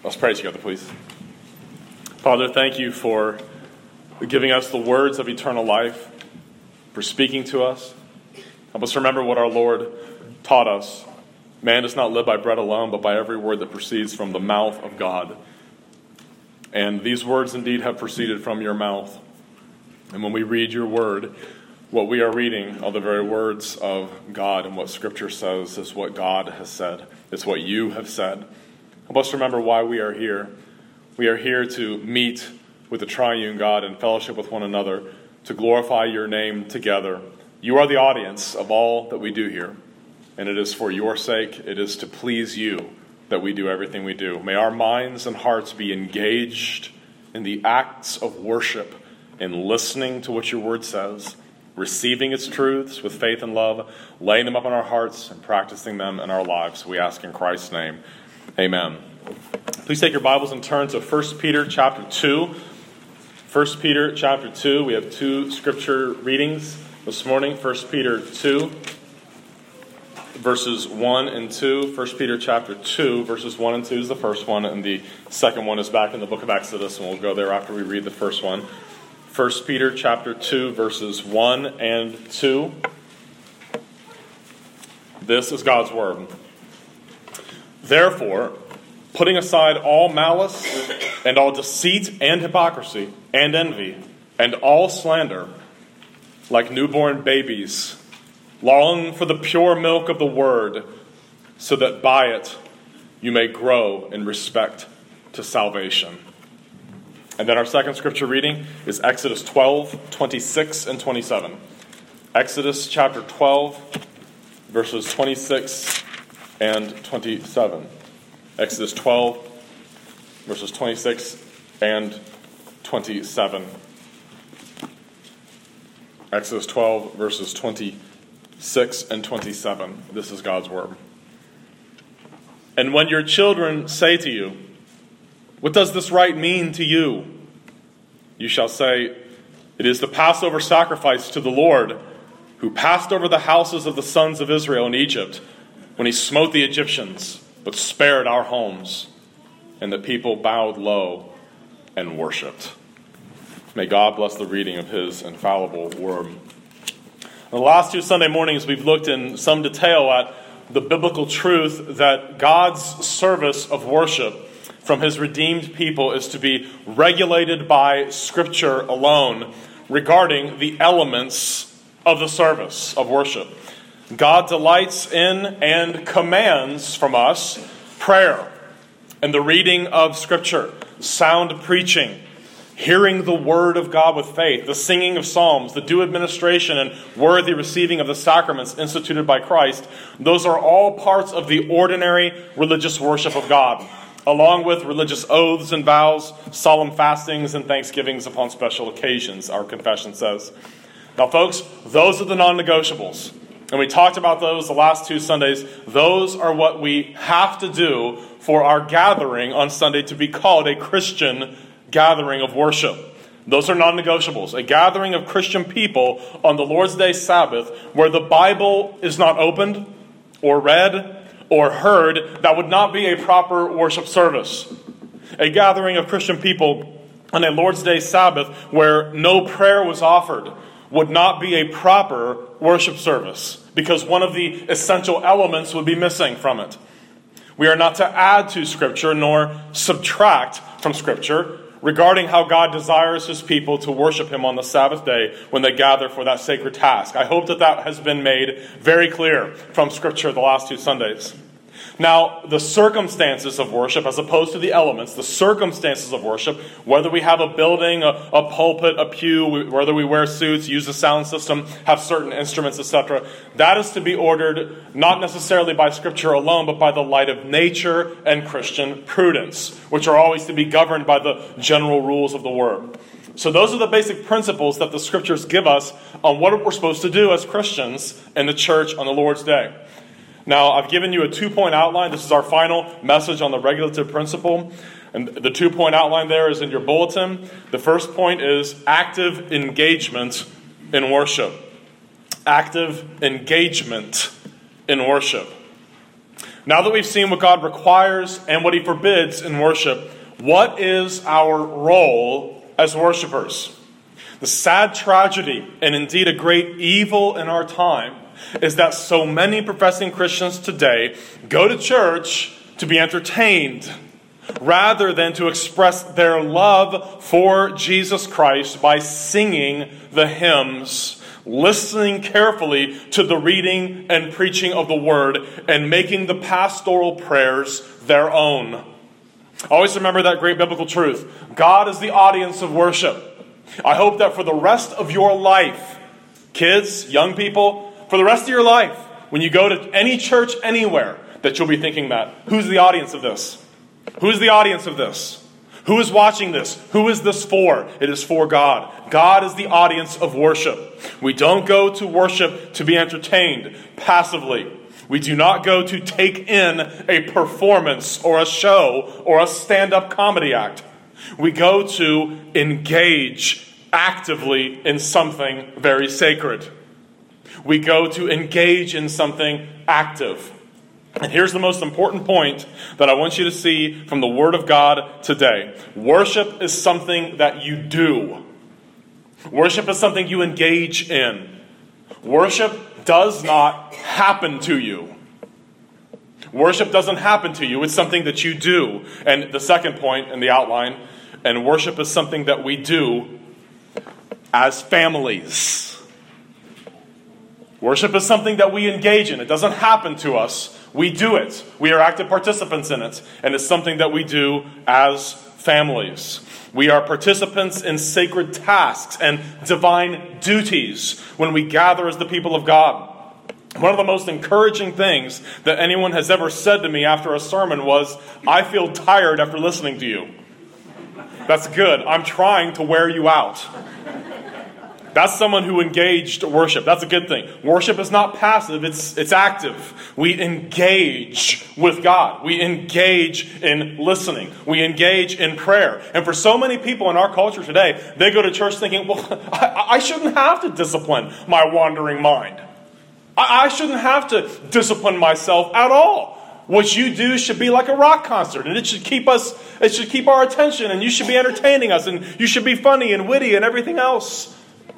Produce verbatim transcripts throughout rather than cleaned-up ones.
Let's pray together, please. Father, thank you for giving us the words of eternal life, for speaking to us. Help us remember what our Lord taught us. Man does not live by bread alone, but by every word that proceeds from the mouth of God. And these words indeed have proceeded from your mouth. And when we read your word, what we are reading are the very words of God, and what Scripture says is what God has said. It's what you have said. Help us remember why we are here. We are here to meet with the triune God and fellowship with one another, to glorify your name together. You are the audience of all that we do here, and it is for your sake, it is to please you that we do everything we do. May our minds and hearts be engaged in the acts of worship, in listening to what your word says, receiving its truths with faith and love, laying them up in our hearts and practicing them in our lives. We ask in Christ's name. Amen. Please take your Bibles and turn to First Peter chapter two. First Peter chapter two. We have two scripture readings this morning. First Peter two, verses one and two. First Peter chapter two, verses one and two is the first one, and the second one is back in the book of Exodus, and we'll go there after we read the first one. First Peter chapter two, verses one and two. This is God's word. Therefore, putting aside all malice and all deceit and hypocrisy and envy and all slander, like newborn babies, long for the pure milk of the word, so that by it you may grow in respect to salvation. And then our second scripture reading is Exodus twelve, twenty-six and twenty-seven. Exodus chapter twelve, verses twenty-six and twenty-seven. Exodus twelve, verses twenty-six and twenty-seven. Exodus twelve, verses twenty-six and twenty-seven. This is God's word. And when your children say to you, "What does this rite mean to you?" you shall say, "It is the Passover sacrifice to the Lord, who passed over the houses of the sons of Israel in Egypt, when he smote the Egyptians, but spared our homes." And the people bowed low and worshipped. May God bless the reading of his infallible word. In the last two Sunday mornings, we've looked in some detail at the biblical truth that God's service of worship from his redeemed people is to be regulated by Scripture alone regarding the elements of the service of worship. God delights in and commands from us prayer and the reading of Scripture, sound preaching, hearing the word of God with faith, the singing of psalms, the due administration and worthy receiving of the sacraments instituted by Christ. Those are all parts of the ordinary religious worship of God, along with religious oaths and vows, solemn fastings and thanksgivings upon special occasions, our confession says. Now, folks, those are the non-negotiables. And we talked about those the last two Sundays. Those are what we have to do for our gathering on Sunday to be called a Christian gathering of worship. Those are non-negotiables. A gathering of Christian people on the Lord's Day Sabbath where the Bible is not opened or read or heard, that would not be a proper worship service. A gathering of Christian people on a Lord's Day Sabbath where no prayer was offered would not be a proper worship service, because one of the essential elements would be missing from it. We are not to add to Scripture nor subtract from Scripture regarding how God desires his people to worship him on the Sabbath day when they gather for that sacred task. I hope that that has been made very clear from Scripture the last two Sundays. Now, the circumstances of worship, as opposed to the elements, the circumstances of worship, whether we have a building, a, a pulpit, a pew, whether we wear suits, use a sound system, have certain instruments, et cetera, that is to be ordered not necessarily by Scripture alone, but by the light of nature and Christian prudence, which are always to be governed by the general rules of the Word. So those are the basic principles that the Scriptures give us on what we're supposed to do as Christians in the church on the Lord's Day. Now, I've given you a two-point outline. This is our final message on the regulative principle. And the two-point outline there is in your bulletin. The first point is active engagement in worship. Active engagement in worship. Now that we've seen what God requires and what he forbids in worship, what is our role as worshipers? The sad tragedy, and indeed a great evil in our time, is that so many professing Christians today go to church to be entertained rather than to express their love for Jesus Christ by singing the hymns, listening carefully to the reading and preaching of the word, and making the pastoral prayers their own. Always remember that great biblical truth. God is the audience of worship. I hope that for the rest of your life, kids, young people, for the rest of your life, when you go to any church anywhere, that you'll be thinking that. Who's the audience of this? Who's the audience of this? Who is watching this? Who is this for? It is for God. God is the audience of worship. We don't go to worship to be entertained passively. We do not go to take in a performance or a show or a stand-up comedy act. We go to engage actively in something very sacred. We go to engage in something active. And here's the most important point that I want you to see from the Word of God today. Worship is something that you do. Worship is something you engage in. Worship does not happen to you. Worship doesn't happen to you. It's something that you do. And the second point in the outline, and worship is something that we do as families. Worship is something that we engage in. It doesn't happen to us. We do it. We are active participants in it. And it's something that we do as families. We are participants in sacred tasks and divine duties when we gather as the people of God. One of the most encouraging things that anyone has ever said to me after a sermon was, "I feel tired after listening to you." That's good. I'm trying to wear you out. That's someone who engaged worship. That's a good thing. Worship is not passive, it's it's active. We engage with God. We engage in listening. We engage in prayer. And for so many people in our culture today, they go to church thinking, well, I, I shouldn't have to discipline my wandering mind. I, I shouldn't have to discipline myself at all. What you do should be like a rock concert, and it should keep us, it should keep our attention, and you should be entertaining us, and you should be funny and witty and everything else.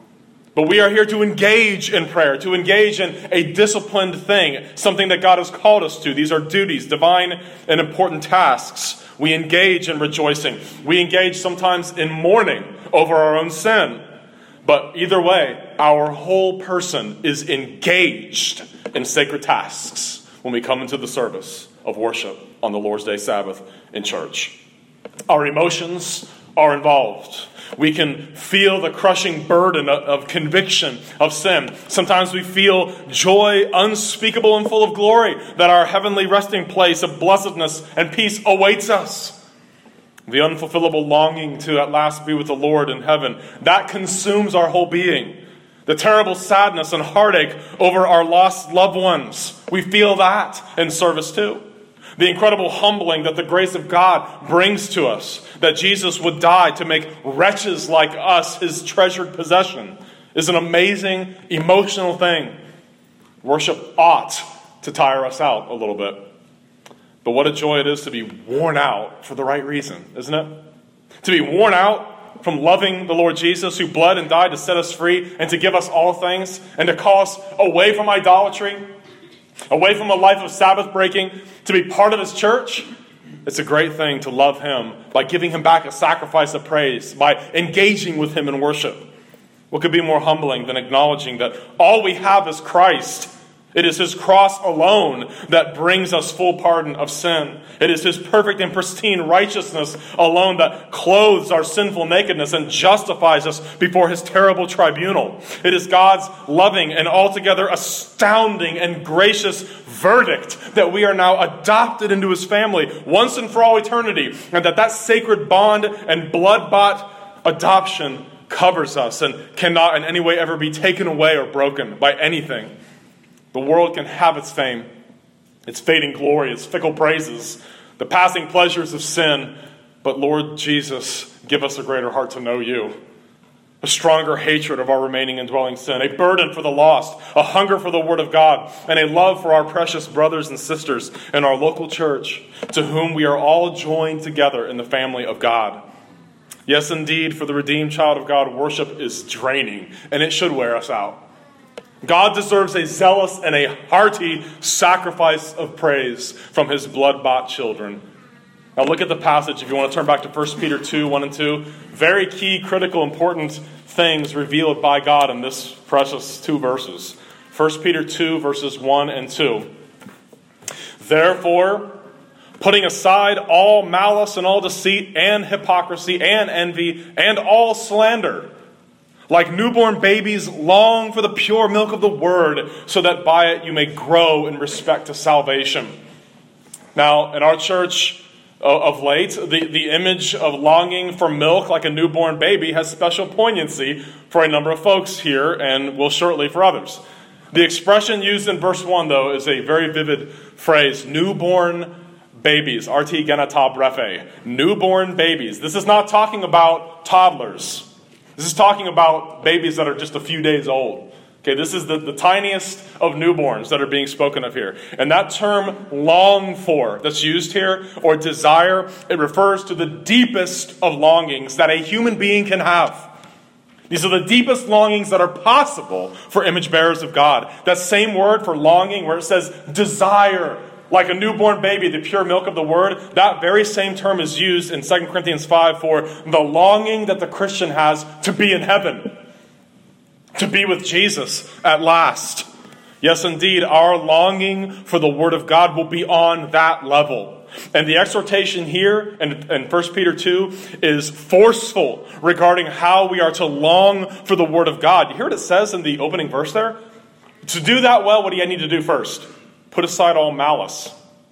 But we are here to engage in prayer, to engage in a disciplined thing, something that God has called us to. These are duties, divine and important tasks. We engage in rejoicing. We engage sometimes in mourning over our own sin. But either way, our whole person is engaged in sacred tasks when we come into the service of worship on the Lord's Day Sabbath in church. Our emotions are involved. We can feel the crushing burden of conviction of sin. Sometimes we feel joy unspeakable and full of glory that our heavenly resting place of blessedness and peace awaits us. The unfulfillable longing to at last be with the Lord in heaven, that consumes our whole being. The terrible sadness and heartache over our lost loved ones, we feel that in service too. The incredible humbling that the grace of God brings to us, that Jesus would die to make wretches like us his treasured possession, is an amazing emotional thing. Worship ought to tire us out a little bit. But what a joy it is to be worn out for the right reason, isn't it? To be worn out from loving the Lord Jesus, who bled and died to set us free and to give us all things, and to call us away from idolatry, away from a life of Sabbath breaking, to be part of his church. It's a great thing to love him by giving him back a sacrifice of praise, by engaging with him in worship. What could be more humbling than acknowledging that all we have is Christ? It is his cross alone that brings us full pardon of sin. It is his perfect and pristine righteousness alone that clothes our sinful nakedness and justifies us before his terrible tribunal. It is God's loving and altogether astounding and gracious verdict that we are now adopted into his family once and for all eternity, and that that sacred bond and blood-bought adoption covers us and cannot in any way ever be taken away or broken by anything. The world can have its fame, its fading glory, its fickle praises, the passing pleasures of sin. But Lord Jesus, give us a greater heart to know you. a stronger hatred of our remaining indwelling sin, a burden for the lost, a hunger for the Word of God, and a love for our precious brothers and sisters in our local church, to whom we are all joined together in the family of God. Yes, indeed, for the redeemed child of God, worship is draining, and it should wear us out. God deserves a zealous and a hearty sacrifice of praise from his blood-bought children. Now look at the passage if you want to turn back to First Peter two, one and two. Very key, critical, important things revealed by God in this precious two verses. First Peter two, verses one and two. Therefore, putting aside all malice and all deceit and hypocrisy and envy and all slander, like newborn babies, long for the pure milk of the word, so that by it you may grow in respect to salvation. Now, in our church of late, the, the image of longing for milk like a newborn baby has special poignancy for a number of folks here, and will shortly for others. The expression used in verse one, though, is a very vivid phrase, newborn babies, arti genita brefe, newborn babies. This is not talking about toddlers. This is talking about babies that are just a few days old. Okay, this is the, the tiniest of newborns that are being spoken of here. And that term, long for, that's used here, or desire, it refers to the deepest of longings that a human being can have. These are the deepest longings that are possible for image bearers of God. That same word for longing, where it says desire, like a newborn baby, the pure milk of the word, that very same term is used in Second Corinthians five for the longing that the Christian has to be in heaven, to be with Jesus at last. Yes, indeed, our longing for the Word of God will be on that level. And the exhortation here in, in First Peter two is forceful regarding how we are to long for the Word of God. You hear what it says in the opening verse there? To do that well, what do you need to do first? Put aside all malice,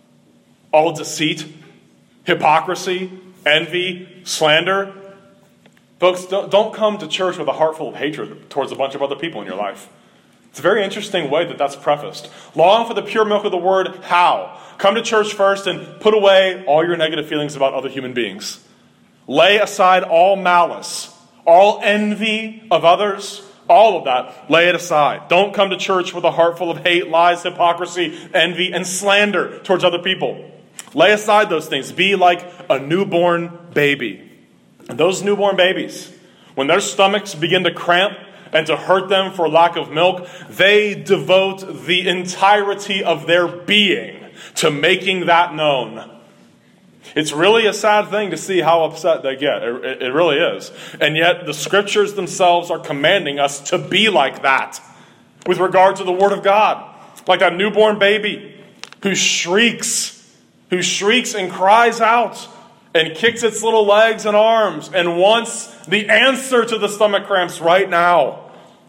all deceit, hypocrisy, envy, slander. Folks, don't, don't come to church with a heart full of hatred towards a bunch of other people in your life. It's a very interesting way that that's prefaced. Long for the pure milk of the word, how? Come to church first and put away all your negative feelings about other human beings. Lay aside all malice, all envy of others, all of that. Lay it aside. Don't come to church with a heart full of hate, lies, hypocrisy, envy, and slander towards other people. Lay aside those things. Be like a newborn baby. And those newborn babies, when their stomachs begin to cramp and to hurt them for lack of milk, they devote the entirety of their being to making that known. It's really a sad thing to see how upset they get. It, it really is. And yet the scriptures themselves are commanding us to be like that with regard to the Word of God. Like that newborn baby who shrieks, who shrieks and cries out and kicks its little legs and arms and wants the answer to the stomach cramps right now.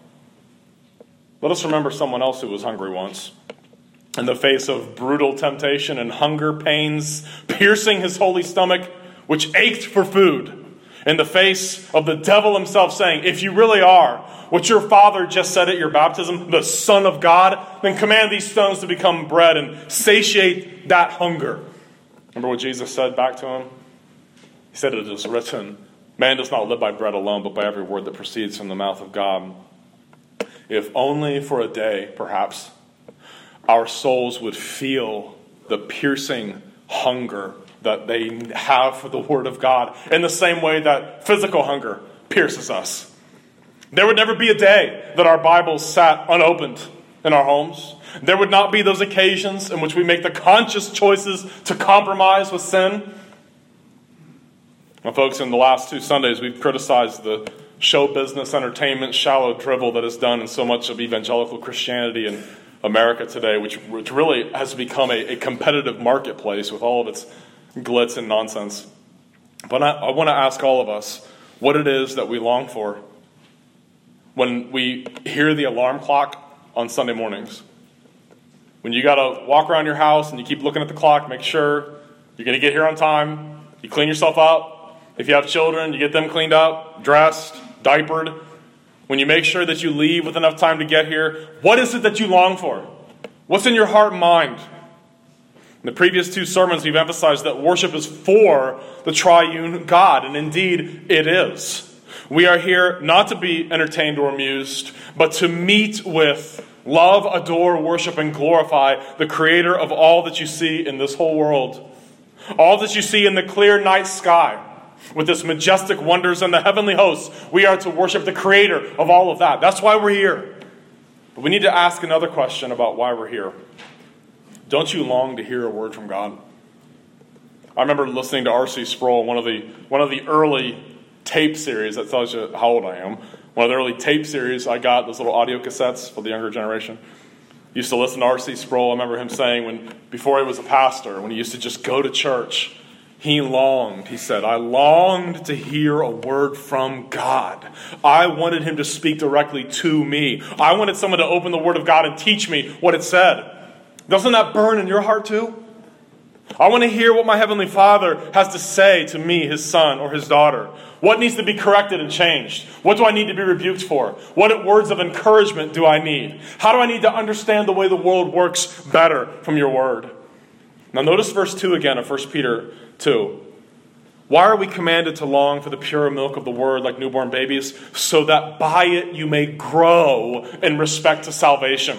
Let us remember someone else who was hungry once. In the face of brutal temptation and hunger pains piercing his holy stomach, which ached for food. In the face of the devil himself saying, if you really are what your father just said at your baptism, the Son of God, then command these stones to become bread and satiate that hunger. Remember what Jesus said back to him? He said, it is written, man does not live by bread alone, but by every word that proceeds from the mouth of God. If only for a day, perhaps, our souls would feel the piercing hunger that they have for the Word of God in the same way that physical hunger pierces us. There would never be a day that our Bibles sat unopened in our homes. There would not be those occasions in which we make the conscious choices to compromise with sin. Well, folks, in the last two Sundays, we've criticized the show business, entertainment, shallow drivel that is done in so much of evangelical Christianity in America today, which, which really has become a, a competitive marketplace with all of its glitz and nonsense. But I, I want to ask all of us what it is that we long for when we hear the alarm clock on Sunday mornings. When you got to walk around your house and you keep looking at the clock, make sure you're going to get here on time, you clean yourself up. If you have children, you get them cleaned up, dressed, diapered. When you make sure that you leave with enough time to get here, what is it that you long for? What's in your heart and mind? In the previous two sermons, we've emphasized that worship is for the triune God, and indeed it is. We are here not to be entertained or amused, but to meet with, love, adore, worship, and glorify the Creator of all that you see in this whole world. All that you see in the clear night sky, with its majestic wonders and the heavenly hosts. We are to worship the Creator of all of that. That's why we're here. But we need to ask another question about why we're here. Don't you long to hear a word from God? I remember listening to R C Sproul, one of the one of the early tape series. That tells you how old I am. One of the early tape series I got, those little audio cassettes for the younger generation. Used to listen to R C Sproul. I remember him saying, when before he was a pastor, when he used to just go to church, he longed, he said, I longed to hear a word from God. I wanted him to speak directly to me. I wanted someone to open the Word of God and teach me what it said. Doesn't that burn in your heart too? I want to hear what my Heavenly Father has to say to me, His son or His daughter. What needs to be corrected and changed? What do I need to be rebuked for? What words of encouragement do I need? How do I need to understand the way the world works better from your Word? Now notice verse two again of First Peter two. Why are we commanded to long for the pure milk of the Word like newborn babies? So that by it you may grow in respect to salvation.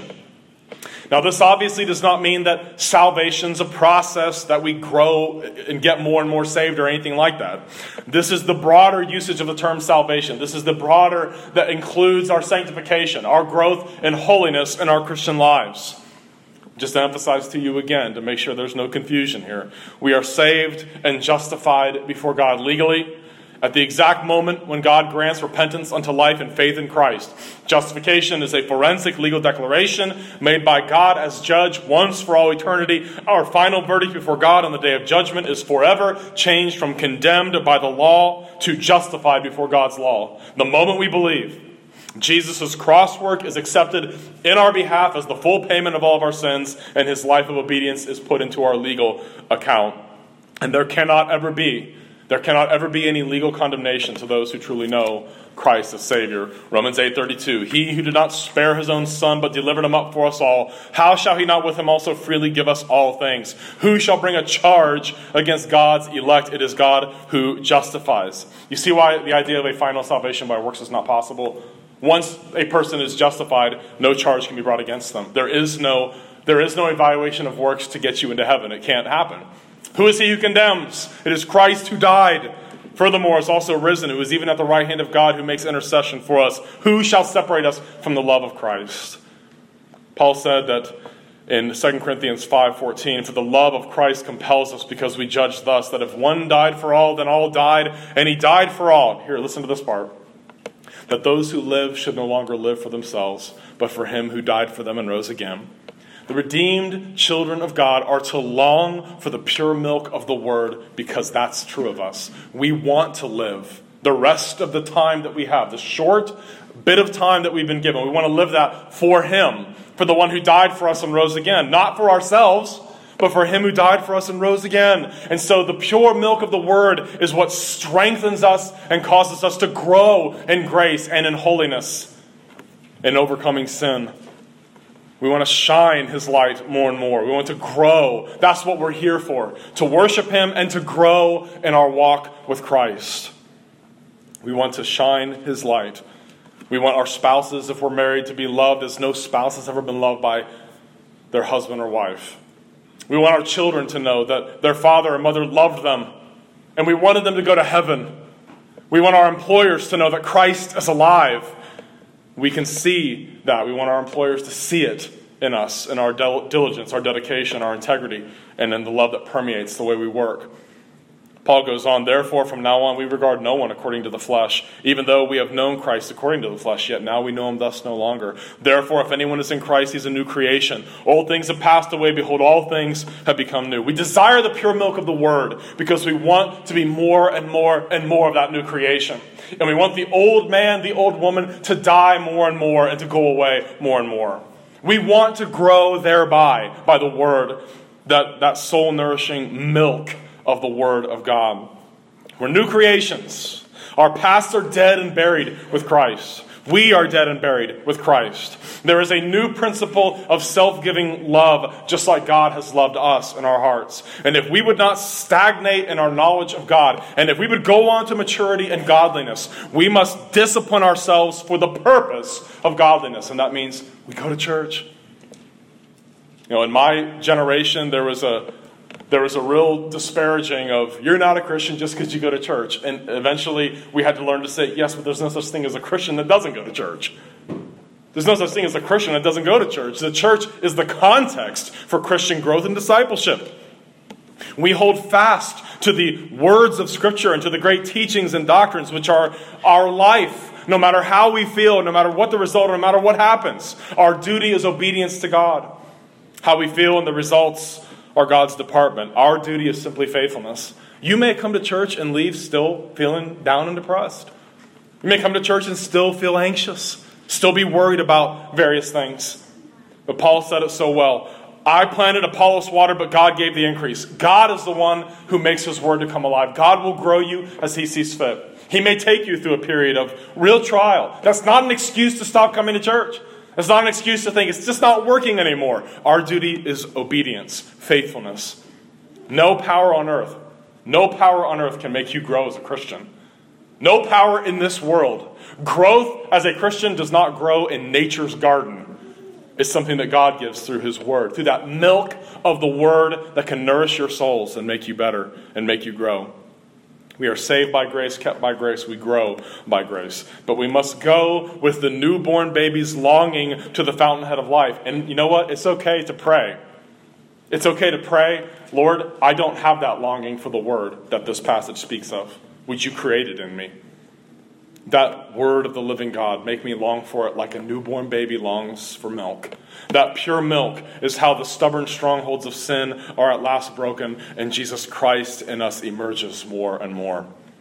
Now, this obviously does not mean that salvation's a process that we grow and get more and more saved or anything like that. This is the broader usage of the term salvation. This is the broader that includes our sanctification, our growth in holiness in our Christian lives. Just to emphasize to you again, to make sure there's no confusion here. We are saved and justified before God legally at the exact moment when God grants repentance unto life and faith in Christ. Justification is a forensic legal declaration made by God as judge once for all eternity. Our final verdict before God on the day of judgment is forever changed from condemned by the law to justified before God's law. The moment we believe Jesus' cross work is accepted in our behalf as the full payment of all of our sins, and His life of obedience is put into our legal account. And there cannot ever be There cannot ever be any legal condemnation to those who truly know Christ as Savior. Romans eight thirty-two. He who did not spare His own Son, but delivered Him up for us all, how shall He not with Him also freely give us all things? Who shall bring a charge against God's elect? It is God who justifies. You see why the idea of a final salvation by works is not possible? Once a person is justified, no charge can be brought against them. There is no, there is no evaluation of works to get you into heaven. It can't happen. Who is he who condemns? It is Christ who died. Furthermore, is also risen, who is even at the right hand of God, who makes intercession for us. Who shall separate us from the love of Christ? Paul said that in Second Corinthians five fourteen, for the love of Christ compels us, because we judge thus, that if one died for all, then all died, and He died for all. Here, listen to this part. That those who live should no longer live for themselves, but for Him who died for them and rose again. The redeemed children of God are to long for the pure milk of the Word, because that's true of us. We want to live the rest of the time that we have, the short bit of time that we've been given. We want to live that for Him, for the one who died for us and rose again. Not for ourselves, but for Him who died for us and rose again. And so the pure milk of the Word is what strengthens us and causes us to grow in grace and in holiness and overcoming sin. We want to shine His light more and more. We want to grow. That's what we're here for. To worship Him and to grow in our walk with Christ. We want to shine His light. We want our spouses, if we're married, to be loved as no spouse has ever been loved by their husband or wife. We want our children to know that their father or mother loved them, and we wanted them to go to heaven. We want our employers to know that Christ is alive. We can see that. We want our employers to see it in us, in our diligence, our dedication, our integrity, and in the love that permeates the way we work. Paul goes on, therefore, from now on, we regard no one according to the flesh. Even though we have known Christ according to the flesh, yet now we know Him thus no longer. Therefore, if anyone is in Christ, he's a new creation. Old things have passed away. Behold, all things have become new. We desire the pure milk of the Word because we want to be more and more and more of that new creation. And we want the old man, the old woman to die more and more and to go away more and more. We want to grow thereby, by the Word, that, that soul-nourishing milk of the Word of God. We're new creations. Our pasts are dead and buried with Christ. We are dead and buried with Christ. There is a new principle of self-giving love, just like God has loved us in our hearts. And if we would not stagnate in our knowledge of God, and if we would go on to maturity and godliness, we must discipline ourselves for the purpose of godliness. And that means we go to church. You know, in my generation, there was a There was a real disparaging of, you're not a Christian just because you go to church. And eventually we had to learn to say, yes, but there's no such thing as a Christian that doesn't go to church. There's no such thing as a Christian that doesn't go to church. The church is the context for Christian growth and discipleship. We hold fast to the words of Scripture and to the great teachings and doctrines which are our life. No matter how we feel, no matter what the result, no matter what happens, our duty is obedience to God. How we feel and the results are God's department. Our duty is simply faithfulness. You may come to church and leave still feeling down and depressed. You may come to church and still feel anxious, still be worried about various things. But Paul said it so well. I planted, Apollos watered, but God gave the increase. God is the one who makes his word to come alive. God will grow you as he sees fit. He may take you through a period of real trial. That's not an excuse to stop coming to church. It's not an excuse to think it's just not working anymore. Our duty is obedience, faithfulness. No power on earth, no power on earth can make you grow as a Christian. No power in this world. Growth as a Christian does not grow in nature's garden. It's something that God gives through his word, through that milk of the word that can nourish your souls and make you better and make you grow. We are saved by grace, kept by grace, we grow by grace. But we must go with the newborn baby's longing to the fountainhead of life. And you know what? It's okay to pray. It's okay to pray, Lord, I don't have that longing for the word that this passage speaks of. Would you create it in me? That word of the living God, make me long for it like a newborn baby longs for milk. That pure milk is how the stubborn strongholds of sin are at last broken, and Jesus Christ in us emerges more and more.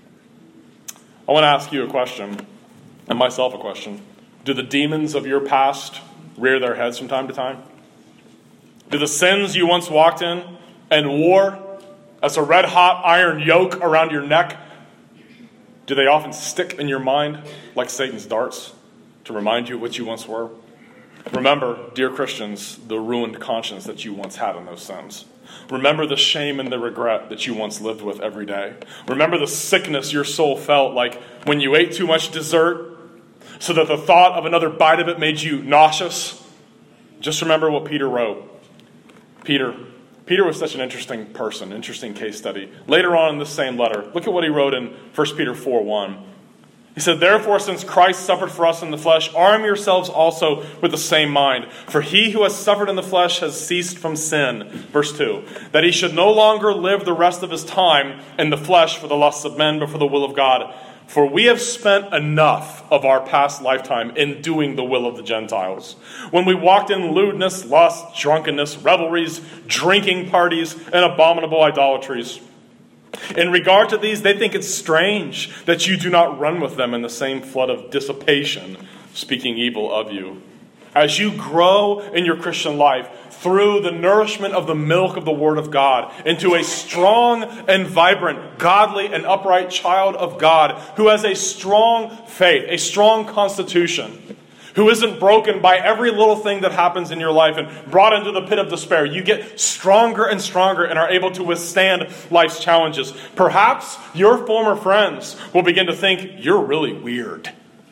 I want to ask you a question, and myself a question. Do the demons of your past rear their heads from time to time? Do the sins you once walked in and wore as a red-hot iron yoke around your neck, do they often stick in your mind like Satan's darts to remind you what you once were? Remember, dear Christians, the ruined conscience that you once had in those sins. Remember the shame and the regret that you once lived with every day. Remember the sickness your soul felt like when you ate too much dessert so that the thought of another bite of it made you nauseous. Just remember what Peter wrote. Peter Peter was such an interesting person, interesting case study. Later on in this same letter, look at what he wrote in First Peter four one. He said, therefore, since Christ suffered for us in the flesh, arm yourselves also with the same mind. For he who has suffered in the flesh has ceased from sin. Verse two. That he should no longer live the rest of his time in the flesh for the lusts of men, but for the will of God. For we have spent enough of our past lifetime in doing the will of the Gentiles. When we walked in lewdness, lust, drunkenness, revelries, drinking parties, and abominable idolatries. In regard to these, they think it's strange that you do not run with them in the same flood of dissipation, speaking evil of you. As you grow in your Christian life through the nourishment of the milk of the Word of God into a strong and vibrant, godly and upright child of God who has a strong faith, a strong constitution, who isn't broken by every little thing that happens in your life and brought into the pit of despair. You get stronger and stronger and are able to withstand life's challenges. Perhaps your former friends will begin to think you're really weird.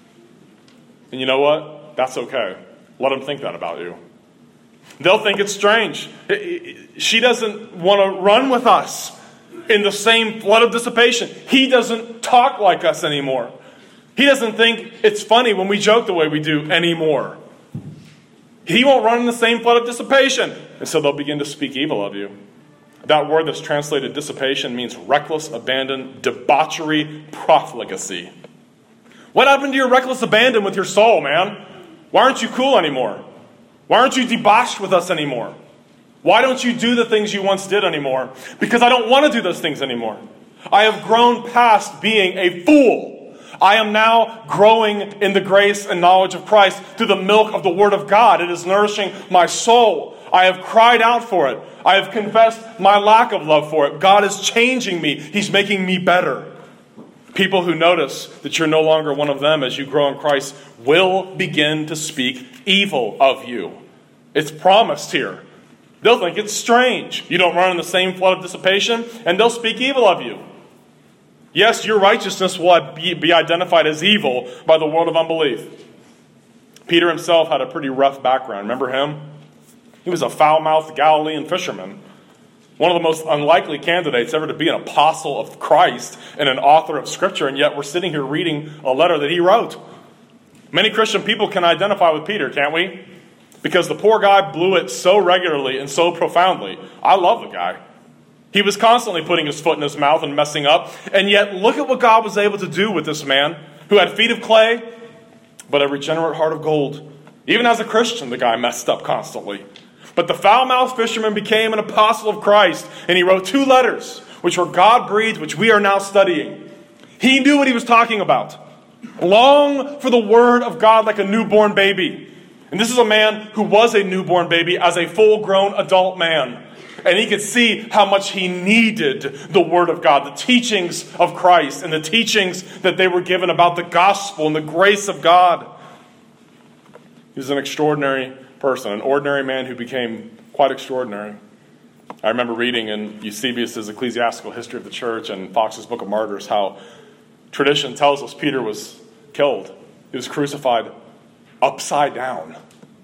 And you know what? That's okay. Let them think that about you. They'll think it's strange. She doesn't want to run with us in the same flood of dissipation. He doesn't talk like us anymore. He doesn't think it's funny when we joke the way we do anymore. He won't run in the same flood of dissipation. And so they'll begin to speak evil of you. That word that's translated dissipation means reckless abandon, debauchery, profligacy. What happened to your reckless abandon with your soul, man? Why aren't you cool anymore? Why aren't you debauched with us anymore? Why don't you do the things you once did anymore? Because I don't want to do those things anymore. I have grown past being a fool. I am now growing in the grace and knowledge of Christ through the milk of the Word of God. It is nourishing my soul. I have cried out for it. I have confessed my lack of love for it. God is changing me. He's making me better. People who notice that you're no longer one of them as you grow in Christ will begin to speak evil of you. It's promised here. They'll think it's strange. You don't run in the same flood of dissipation, and they'll speak evil of you. Yes, your righteousness will be identified as evil by the world of unbelief. Peter himself had a pretty rough background. Remember him? He was a foul-mouthed Galilean fisherman. One of the most unlikely candidates ever to be an apostle of Christ and an author of Scripture, and yet we're sitting here reading a letter that he wrote. Many Christian people can identify with Peter, can't we? Because the poor guy blew it so regularly and so profoundly. I love the guy. He was constantly putting his foot in his mouth and messing up, and yet look at what God was able to do with this man who had feet of clay, but a regenerate heart of gold. Even as a Christian, the guy messed up constantly. But the foul-mouthed fisherman became an apostle of Christ, and he wrote two letters, which were God-breathed, which we are now studying. He knew what he was talking about. Long for the word of God like a newborn baby. And this is a man who was a newborn baby as a full-grown adult man. And he could see how much he needed the word of God, the teachings of Christ, and the teachings that they were given about the gospel and the grace of God. He was an extraordinary person, an ordinary man who became quite extraordinary. I remember reading in Eusebius' Ecclesiastical History of the Church and Fox's Book of Martyrs how tradition tells us Peter was killed. He was crucified upside down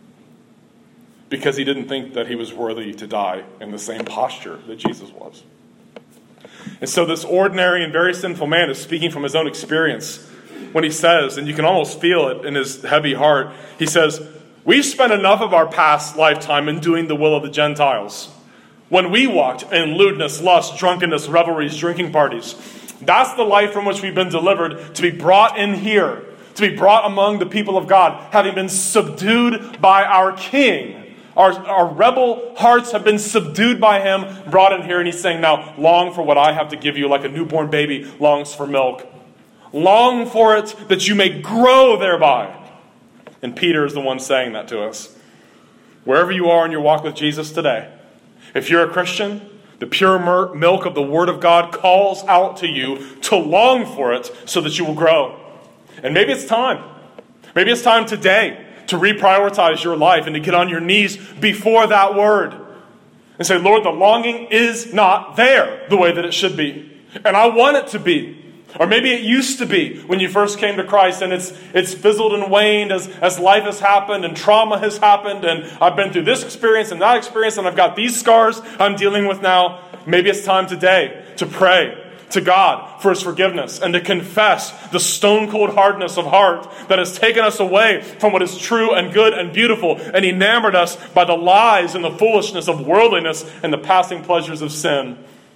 because he didn't think that he was worthy to die in the same posture that Jesus was. And so this ordinary and very sinful man is speaking from his own experience when he says, and you can almost feel it in his heavy heart, he says, "We've spent enough of our past lifetime in doing the will of the Gentiles. When we walked in lewdness, lust, drunkenness, revelries, drinking parties, that's the life from which we've been delivered to be brought in here, to be brought among the people of God, having been subdued by our King. Our, our rebel hearts have been subdued by him, brought in here." And he's saying, now, long for what I have to give you, like a newborn baby longs for milk. Long for it that you may grow thereby. And Peter is the one saying that to us. Wherever you are in your walk with Jesus today, if you're a Christian, the pure milk of the Word of God calls out to you to long for it so that you will grow. And maybe it's time. Maybe it's time today to reprioritize your life and to get on your knees before that Word. And say, Lord, the longing is not there the way that it should be. And I want it to be. Or maybe it used to be when you first came to Christ, and it's it's fizzled and waned as, as life has happened and trauma has happened, and I've been through this experience and that experience, and I've got these scars I'm dealing with now. Maybe it's time today to pray to God for His forgiveness and to confess the stone-cold hardness of heart that has taken us away from what is true and good and beautiful and enamored us by the lies and the foolishness of worldliness and the passing pleasures of sin.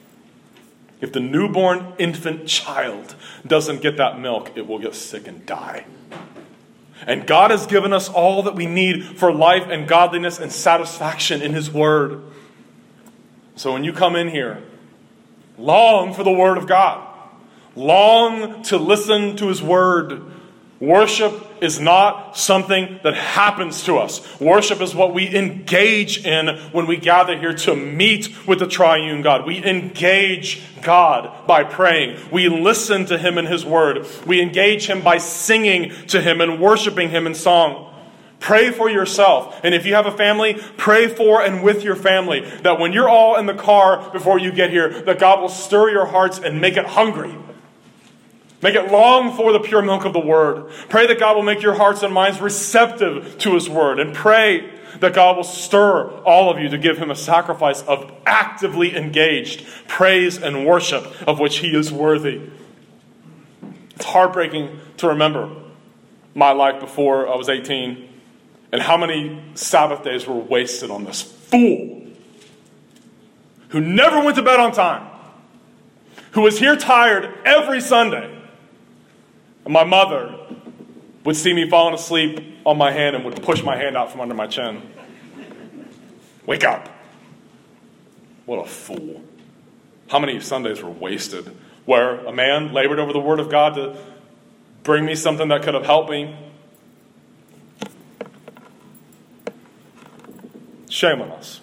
If the newborn infant child doesn't get that milk, it will get sick and die. And God has given us all that we need for life and godliness and satisfaction in His Word. So when you come in here, long for the Word of God. Long to listen to His Word. Worship is not something that happens to us. Worship is what we engage in when we gather here to meet with the triune God. We engage God by praying. We listen to Him in His Word. We engage Him by singing to Him and worshiping Him in song. Pray for yourself. And if you have a family, pray for and with your family. That when you're all in the car before you get here, that God will stir your hearts and make it hungry. Make it long for the pure milk of the Word. Pray that God will make your hearts and minds receptive to His Word. And pray that God will stir all of you to give Him a sacrifice of actively engaged praise and worship of which He is worthy. It's heartbreaking to remember my life before I was eighteen and how many Sabbath days were wasted on this fool who never went to bed on time, who was here tired every Sunday. And my mother would see me falling asleep on my hand and would push my hand out from under my chin. Wake up. What a fool. How many Sundays were wasted where a man labored over the Word of God to bring me something that could have helped me? Shame on us.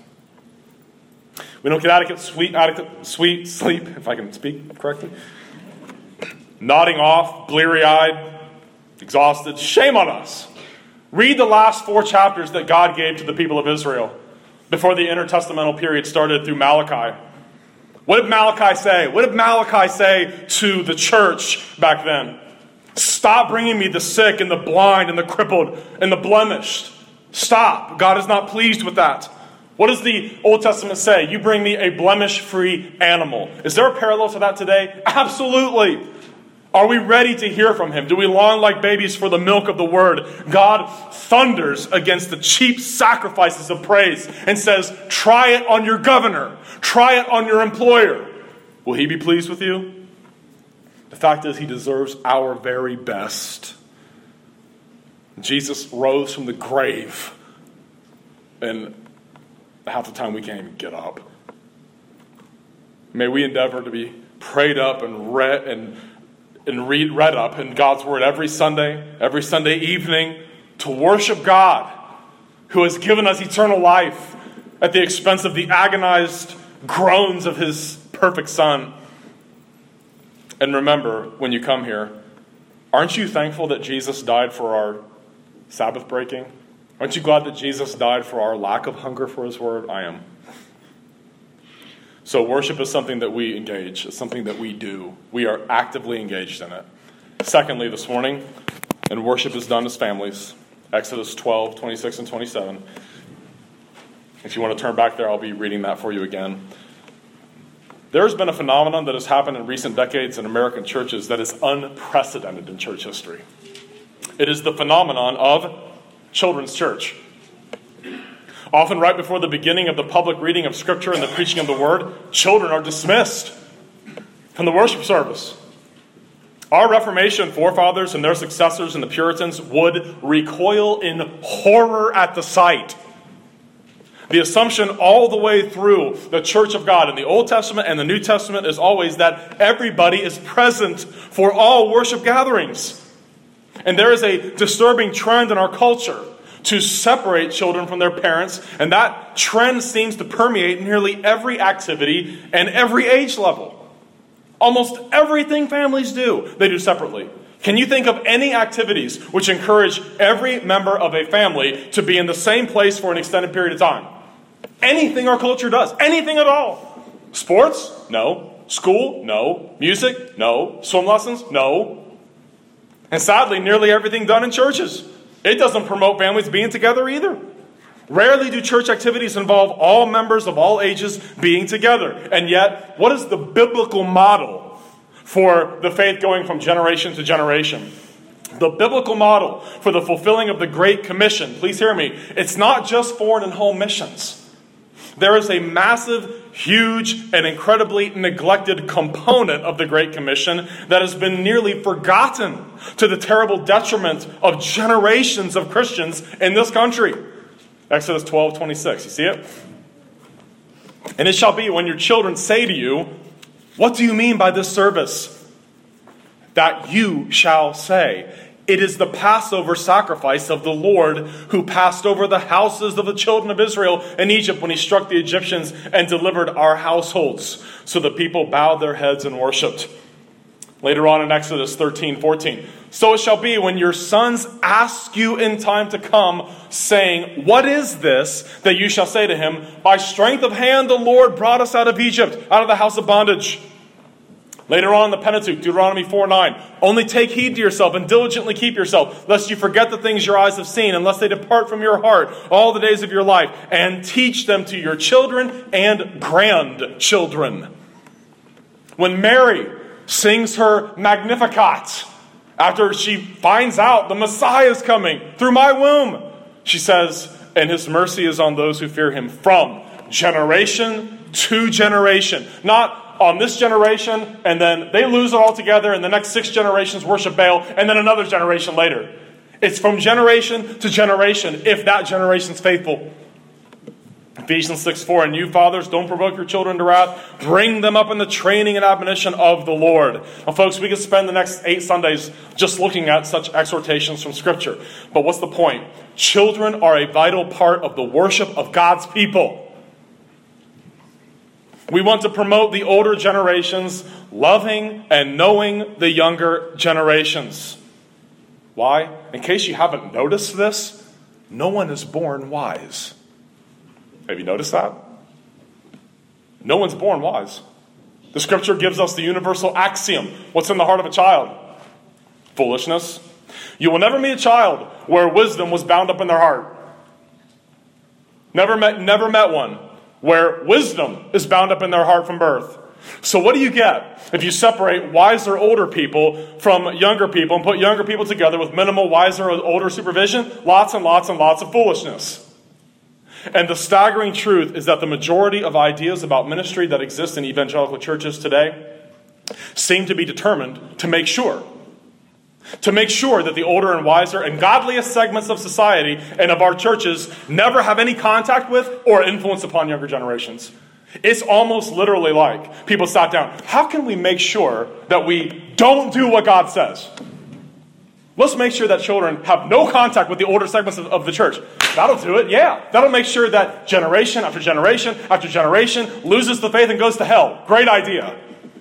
We don't get adequate sweet, adequate sweet sleep, if I can speak correctly. nodding off, bleary-eyed, exhausted. Shame on us. Read the last four chapters that God gave to the people of Israel before the intertestamental period started through Malachi. What did Malachi say? What did Malachi say to the church back then? Stop bringing me the sick and the blind and the crippled and the blemished. Stop. God is not pleased with that. What does the Old Testament say? You bring me a blemish-free animal. Is there a parallel to that today? Absolutely. Are we ready to hear from him? Do we long like babies for the milk of the word? God thunders against the cheap sacrifices of praise and says, try it on your governor. Try it on your employer. Will he be pleased with you? The fact is, he deserves our very best. Jesus rose from the grave, and half the time we can't even get up. May we endeavor to be prayed up and read and and read read up in God's word every Sunday, every Sunday evening, to worship God, who has given us eternal life at the expense of the agonized groans of his perfect Son. And remember, when you come here, aren't you thankful that Jesus died for our Sabbath breaking? Aren't you glad that Jesus died for our lack of hunger for his word? I am. So worship is something that we engage. It's something that we do. We are actively engaged in it. Secondly, this morning, and worship is done as families. Exodus twelve, twenty-six, and twenty-seven. If you want to turn back there, I'll be reading that for you again. There has been a phenomenon that has happened in recent decades in American churches that is unprecedented in church history. It is the phenomenon of children's church. Often right before the beginning of the public reading of Scripture and the preaching of the Word, children are dismissed from the worship service. Our Reformation forefathers and their successors and the Puritans would recoil in horror at the sight. The assumption all the way through the Church of God in the Old Testament and the New Testament is always that everybody is present for all worship gatherings. And there is a disturbing trend in our culture to separate children from their parents, and that trend seems to permeate nearly every activity and every age level. Almost everything families do, they do separately. Can you think of any activities which encourage every member of a family to be in the same place for an extended period of time? Anything our culture does. Anything at all. Sports? No. School? No. Music? No. Swim lessons? No. And sadly, nearly everything done in churches. It doesn't promote families being together either. Rarely do church activities involve all members of all ages being together. And yet, what is the biblical model for the faith going from generation to generation? The biblical model for the fulfilling of the Great Commission, please hear me, it's not just foreign and home missions. There is a massive, huge, and incredibly neglected component of the Great Commission that has been nearly forgotten to the terrible detriment of generations of Christians in this country. Exodus twelve, twenty-six. You see it? And it shall be when your children say to you, what do you mean by this service? That you shall say, it is the Passover sacrifice of the Lord who passed over the houses of the children of Israel in Egypt when he struck the Egyptians and delivered our households. So the people bowed their heads and worshipped. Later on in Exodus thirteen, fourteen. So it shall be when your sons ask you in time to come, saying, what is this? That you shall say to him, by strength of hand the Lord brought us out of Egypt, out of the house of bondage. Later on in the Pentateuch, Deuteronomy four nine, only take heed to yourself and diligently keep yourself, lest you forget the things your eyes have seen, and lest they depart from your heart all the days of your life, and teach them to your children and grandchildren. When Mary sings her Magnificat, after she finds out the Messiah is coming through my womb, she says, and his mercy is on those who fear him from generation to generation. Not on this generation, and then they lose it altogether, and the next six generations worship Baal, and then another generation later. It's from generation to generation, if that generation's faithful. Ephesians six four, and you fathers, don't provoke your children to wrath. Bring them up in the training and admonition of the Lord. Now, folks, we could spend the next eight Sundays just looking at such exhortations from Scripture. But what's the point? Children are a vital part of the worship of God's people. We want to promote the older generations loving and knowing the younger generations. Why? In case you haven't noticed this, no one is born wise. Have you noticed that? No one's born wise. The scripture gives us the universal axiom. What's in the heart of a child? Foolishness. You will never meet a child where wisdom was bound up in their heart. Never met, never met one where wisdom is bound up in their heart from birth. So what do you get if you separate wiser older people from younger people and put younger people together with minimal wiser older supervision? Lots and lots and lots of foolishness. And the staggering truth is that the majority of ideas about ministry that exist in evangelical churches today seem to be determined to make sure To make sure that the older and wiser and godliest segments of society and of our churches never have any contact with or influence upon younger generations. It's almost literally like people sat down. How can we make sure that we don't do what God says? Let's make sure that children have no contact with the older segments of, of the church. That'll do it, yeah. That'll make sure that generation after generation after generation loses the faith and goes to hell. Great idea.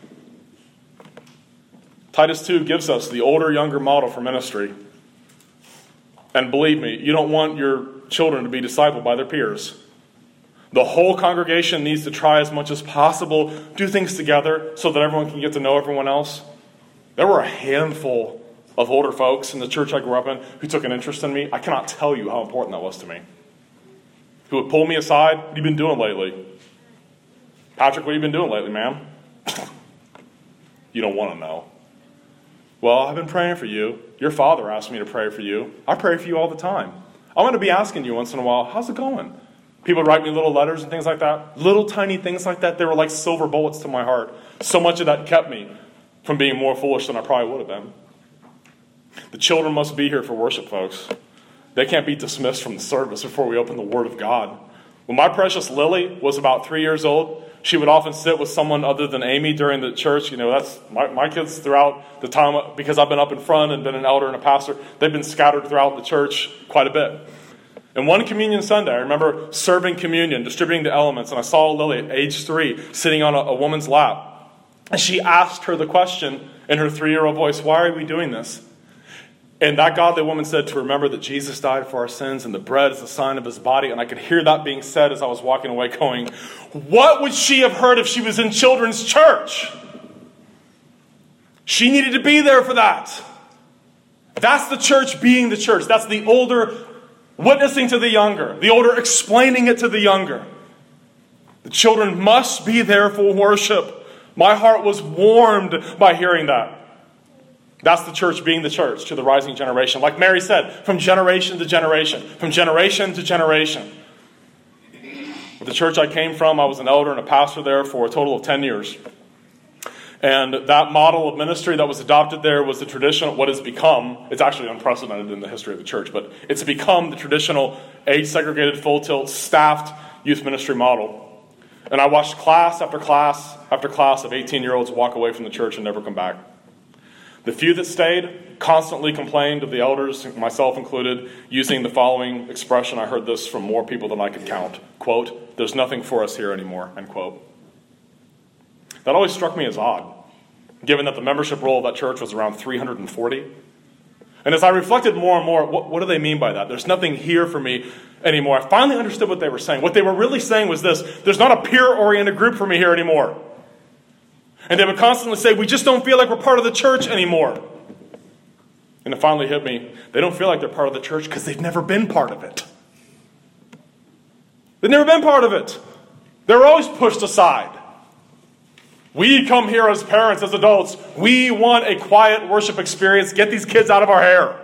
Titus two gives us the older-younger model for ministry. And believe me, you don't want your children to be discipled by their peers. The whole congregation needs to try as much as possible, do things together so that everyone can get to know everyone else. There were a handful of older folks in the church I grew up in who took an interest in me. I cannot tell you how important that was to me. Who would pull me aside. What have you been doing lately? Patrick, what have you been doing lately, man? You don't want to know. Well, I've been praying for you. Your father asked me to pray for you. I pray for you all the time. I'm going to be asking you once in a while, how's it going? People write me little letters and things like that. Little tiny things like that. They were like silver bullets to my heart. So much of that kept me from being more foolish than I probably would have been. The children must be here for worship, folks. They can't be dismissed from the service before we open the Word of God. When my precious Lily was about three years old, she would often sit with someone other than Amy during the church. You know, that's my, my kids throughout the time, because I've been up in front and been an elder and a pastor, they've been scattered throughout the church quite a bit. And one communion Sunday, I remember serving communion, distributing the elements, and I saw Lily at age three sitting on a, a woman's lap. And she asked her the question in her three-year-old voice, why are we doing this? And that godly woman said to remember that Jesus died for our sins and the bread is the sign of his body. And I could hear that being said as I was walking away going, what would she have heard if she was in children's church? She needed to be there for that. That's the church being the church. That's the older witnessing to the younger. The older explaining it to the younger. The children must be there for worship. My heart was warmed by hearing that. That's the church being the church to the rising generation. Like Mary said, from generation to generation. From generation to generation. With the church I came from, I was an elder and a pastor there for a total of ten years. And that model of ministry that was adopted there was the traditional, what has become, it's actually unprecedented in the history of the church, but it's become the traditional age-segregated, full-tilt, staffed youth ministry model. And I watched class after class after class of eighteen-year-olds walk away from the church and never come back. The few that stayed constantly complained of the elders, myself included, using the following expression. I heard this from more people than I could count. Quote, there's nothing for us here anymore, end quote. That always struck me as odd, given that the membership roll of that church was around three hundred forty. And as I reflected more and more, what, what do they mean by that? There's nothing here for me anymore. I finally understood what they were saying. What they were really saying was this: there's not a peer-oriented group for me here anymore. And they would constantly say, we just don't feel like we're part of the church anymore. And it finally hit me. They don't feel like they're part of the church because they've never been part of it. They've never been part of it. They're always pushed aside. We come here as parents, as adults. We want a quiet worship experience. Get these kids out of our hair.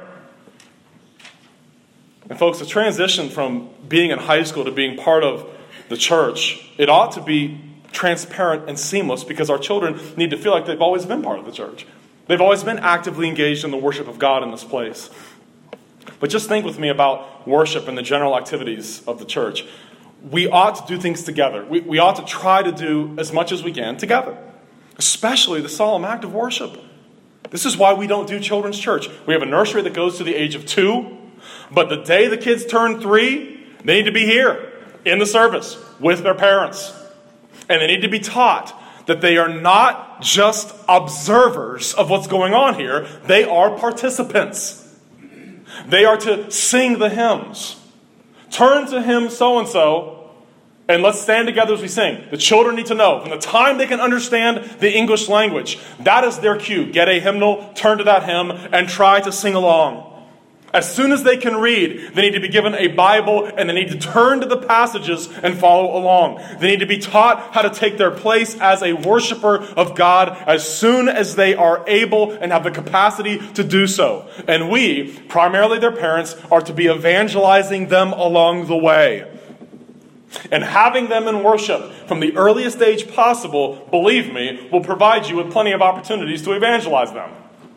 And folks, the transition from being in high school to being part of the church, it ought to be transparent and seamless, because our children need to feel like they've always been part of the church. They've always been actively engaged in the worship of God in this place. But just think with me about worship and the general activities of the church. We ought to do things together. We, we ought to try to do as much as we can together, especially the solemn act of worship. This is why we don't do children's church. We have a nursery that goes to the age of two, but the day the kids turn three, they need to be here in the service with their parents. And they need to be taught that they are not just observers of what's going on here. They are participants. They are to sing the hymns. Turn to hymn so-and-so, and let's stand together as we sing. The children need to know, from the time they can understand the English language, that is their cue. Get a hymnal, turn to that hymn, and try to sing along. As soon as they can read, they need to be given a Bible, and they need to turn to the passages and follow along. They need to be taught how to take their place as a worshiper of God as soon as they are able and have the capacity to do so. And we, primarily their parents, are to be evangelizing them along the way. And having them in worship from the earliest age possible, believe me, will provide you with plenty of opportunities to evangelize them.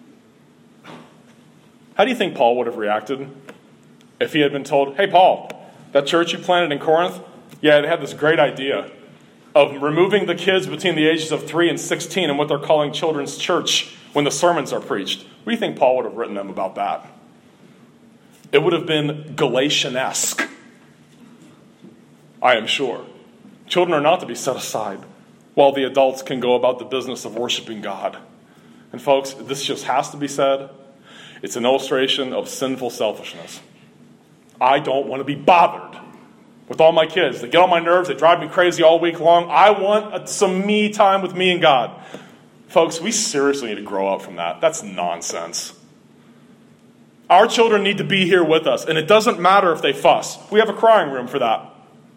How do you think Paul would have reacted if he had been told, hey, Paul, that church you planted in Corinth, yeah, they had this great idea of removing the kids between the ages of three and sixteen and what they're calling children's church when the sermons are preached. What do you think Paul would have written them about that? It would have been Galatian-esque, I am sure. Children are not to be set aside while the adults can go about the business of worshiping God. And folks, this just has to be said. It's an illustration of sinful selfishness. I don't want to be bothered with all my kids. They get on my nerves. They drive me crazy all week long. I want some me time with me and God. Folks, we seriously need to grow up from that. That's nonsense. Our children need to be here with us, and it doesn't matter if they fuss. We have a crying room for that.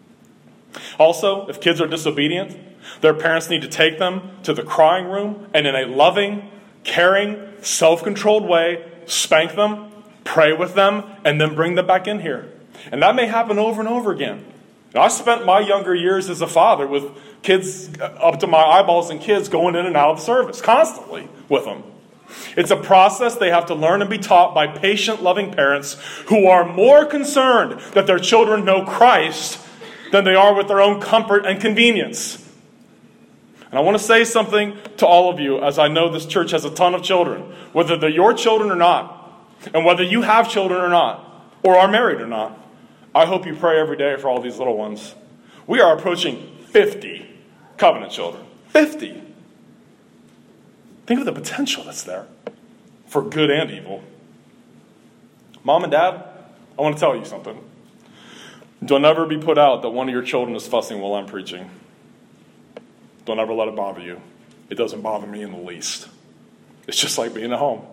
Also, if kids are disobedient, their parents need to take them to the crying room and in a loving, caring, self-controlled way, spank them, pray with them, and then bring them back in here. And that may happen over and over again. Now, I spent my younger years as a father with kids up to my eyeballs and kids going in and out of the service, constantly with them. It's a process they have to learn and be taught by patient, loving parents who are more concerned that their children know Christ than they are with their own comfort and convenience. And I want to say something to all of you, as I know this church has a ton of children, whether they're your children or not, and whether you have children or not, or are married or not. I hope you pray every day for all these little ones. We are approaching fifty covenant children. fifty. Think of the potential that's there for good and evil. Mom and Dad, I want to tell you something. Don't ever be put out that one of your children is fussing while I'm preaching. Don't ever let it bother you. It doesn't bother me in the least. It's just like being at home.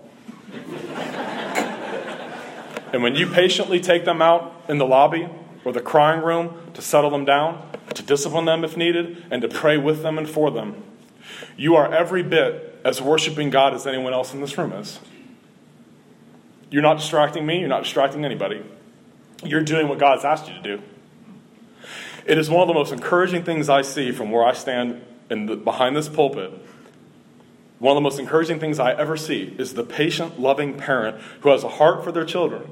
And when you patiently take them out in the lobby or the crying room to settle them down, to discipline them if needed, and to pray with them and for them, you are every bit as worshiping God as anyone else in this room is. You're not distracting me. You're not distracting anybody. You're doing what God's asked you to do. It is one of the most encouraging things I see from where I stand in the, behind this pulpit. One of the most encouraging things I ever see is the patient, loving parent who has a heart for their children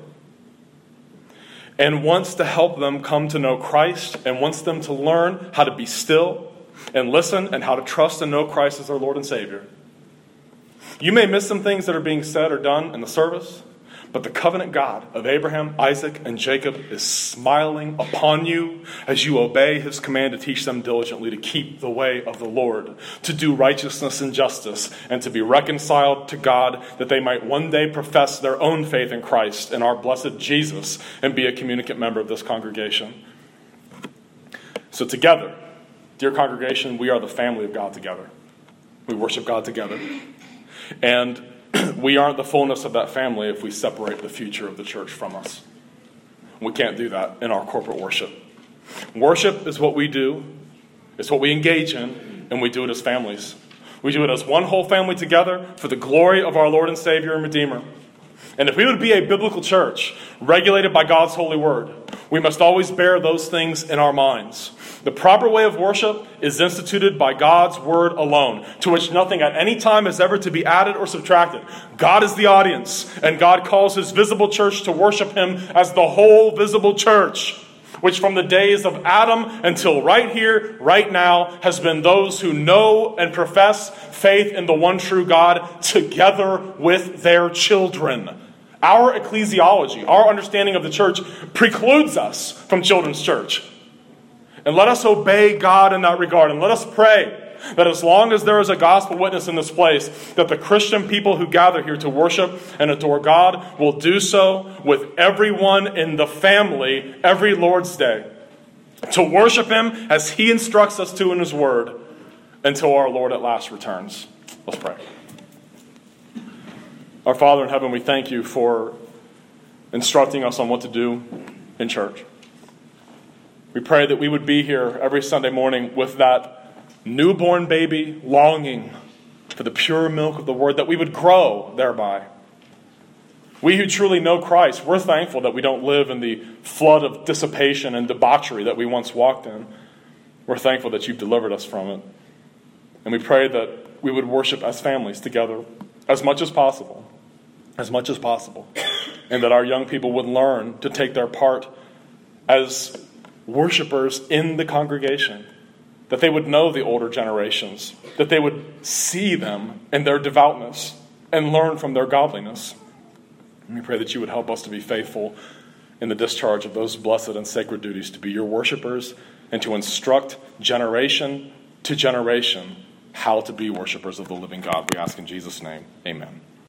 and wants to help them come to know Christ and wants them to learn how to be still and listen and how to trust and know Christ as their Lord and Savior. You may miss some things that are being said or done in the service, but the covenant God of Abraham, Isaac, and Jacob is smiling upon you as you obey his command to teach them diligently to keep the way of the Lord, to do righteousness and justice, and to be reconciled to God, that they might one day profess their own faith in Christ and our blessed Jesus and be a communicant member of this congregation. So together, dear congregation, we are the family of God together. We worship God together. And we aren't the fullness of that family if we separate the future of the church from us. We can't do that in our corporate worship. Worship is what we do. It's what we engage in, and we do it as families. We do it as one whole family together for the glory of our Lord and Savior and Redeemer. And if we would be a biblical church regulated by God's holy word, we must always bear those things in our minds. The proper way of worship is instituted by God's word alone, to which nothing at any time is ever to be added or subtracted. God is the audience, and God calls his visible church to worship him as the whole visible church, which from the days of Adam until right here, right now, has been those who know and profess faith in the one true God together with their children. Our ecclesiology, our understanding of the church, precludes us from children's church. And let us obey God in that regard. And let us pray that as long as there is a gospel witness in this place, that the Christian people who gather here to worship and adore God will do so with everyone in the family every Lord's Day, to worship Him as He instructs us to in His Word until our Lord at last returns. Let's pray. Our Father in heaven, we thank You for instructing us on what to do in church. We pray that we would be here every Sunday morning with that newborn baby longing for the pure milk of the Word, that we would grow thereby. We who truly know Christ, we're thankful that we don't live in the flood of dissipation and debauchery that we once walked in. We're thankful that You've delivered us from it. And we pray that we would worship as families together as much as possible, as much as possible, and that our young people would learn to take their part as worshipers in the congregation, that they would know the older generations, that they would see them in their devoutness and learn from their godliness. And we pray that You would help us to be faithful in the discharge of those blessed and sacred duties, to be Your worshipers and to instruct generation to generation how to be worshipers of the living God. We ask in Jesus' name, amen.